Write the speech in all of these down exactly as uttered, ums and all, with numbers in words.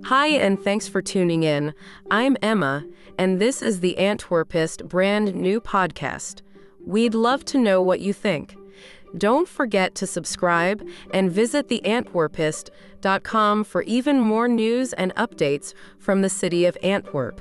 Hi, and thanks for tuning in. I'm Emma, and this is the Antwerpist brand new podcast. We'd love to know what you think. Don't forget to subscribe and visit the antwerpist dot com for even more news and updates from the city of Antwerp.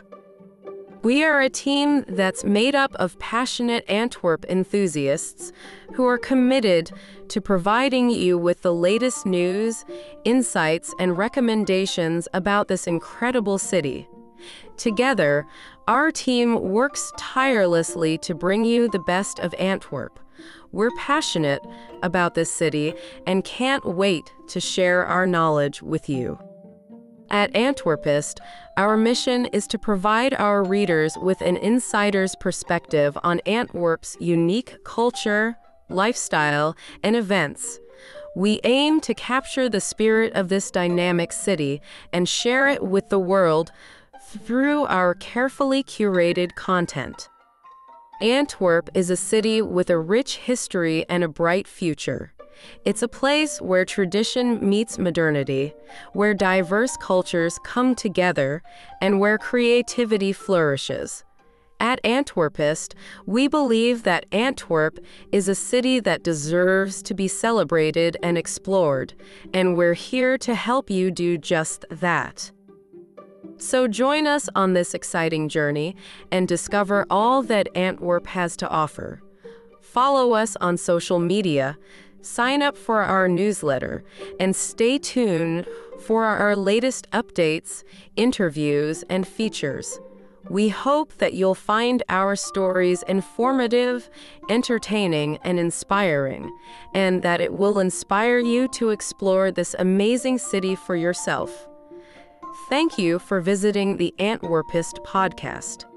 We are a team that's made up of passionate Antwerp enthusiasts who are committed to providing you with the latest news, insights, and recommendations about this incredible city. Together, our team works tirelessly to bring you the best of Antwerp. We're passionate about this city and can't wait to share our knowledge with you. At Antwerpist, our mission is to provide our readers with an insider's perspective on Antwerp's unique culture, lifestyle, and events. We aim to capture the spirit of this dynamic city and share it with the world through our carefully curated content. Antwerp is a city with a rich history and a bright future. It's a place where tradition meets modernity, where diverse cultures come together, and where creativity flourishes. At Antwerpist, we believe that Antwerp is a city that deserves to be celebrated and explored, and we're here to help you do just that. So join us on this exciting journey and discover all that Antwerp has to offer. Follow us on social media, sign up for our newsletter, and stay tuned for our latest updates, interviews, and features. We hope that you'll find our stories informative, entertaining, and inspiring, and that it will inspire you to explore this amazing city for yourself. Thank you for visiting the Antwerpist podcast.